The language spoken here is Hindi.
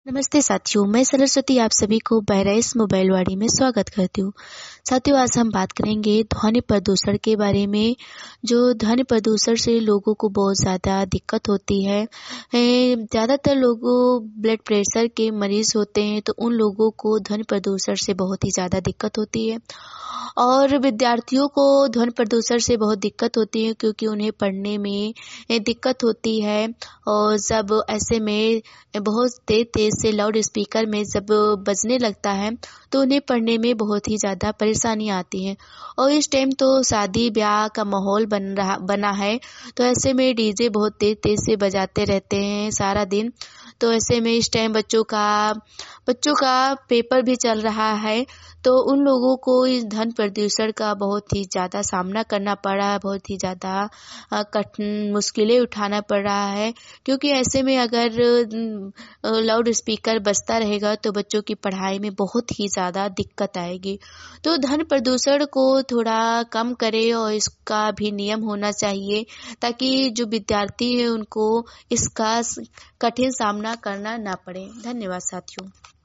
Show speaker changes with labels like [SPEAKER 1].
[SPEAKER 1] नमस्ते साथियों, मैं सरस्वती आप सभी को बहराइच मोबाइल वाड़ी में स्वागत करती हूँ। साथियों, आज हम बात करेंगे ध्वनि प्रदूषण के बारे में। जो ध्वनि प्रदूषण से लोगों को बहुत ज़्यादा दिक्कत होती है। ज़्यादातर लोगों ब्लड प्रेशर के मरीज़ होते हैं, तो उन लोगों को ध्वनि प्रदूषण से बहुत ही ज़्यादा दिक्कत होती है। और विद्यार्थियों को ध्वनि प्रदूषण से बहुत दिक्कत होती है, क्योंकि उन्हें पढ़ने में दिक्कत होती है। और जब ऐसे में बहुत तेज से लाउड स्पीकर में जब बजने लगता है, तो उन्हें पढ़ने में बहुत ही ज़्यादा परेशानी आती है। और इस टाइम तो शादी ब्याह का माहौल बना है, तो ऐसे में डीजे बहुत तेज से बजाते रहते हैं सारा दिन। तो ऐसे में इस टाइम बच्चों का पेपर भी चल रहा है, तो उन लोगों को इस ध्वनि प्रदूषण का बहुत ही ज़्यादा सामना करना पड़ रहा है, बहुत ही ज़्यादा कठिन मुश्किलें उठाना पड़ रहा है। क्योंकि ऐसे में अगर लाउड स्पीकर बजता रहेगा, तो बच्चों की पढ़ाई में बहुत ही ज़्यादा दिक्कत आएगी। तो ध्वनि प्रदूषण को थोड़ा कम करें, और इसका भी नियम होना चाहिए, ताकि जो विद्यार्थी हैं उनको इसका कठिन सामना करना ना पड़े। धन्यवाद साथियों।